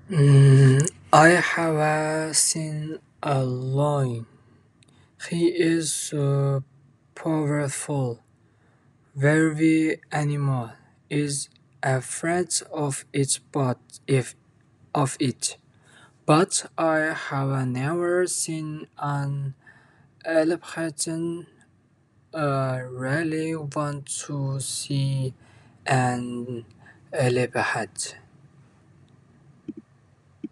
I have seen a lion. He is so powerful. Every animal is afraid of it, But I have never seen an elephant. Really want to see an elephant.